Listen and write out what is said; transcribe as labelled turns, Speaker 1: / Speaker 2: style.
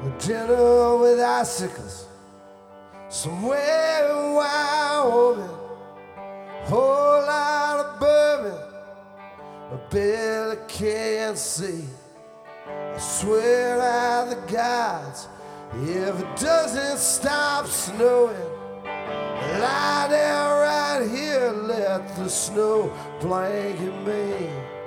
Speaker 1: A dinner with icicles somewhere in Wyoming. Whole lot of bourbon I barely can see. I swear by the gods, if it doesn't stop snowing, lie down right here, let the snow blanket me.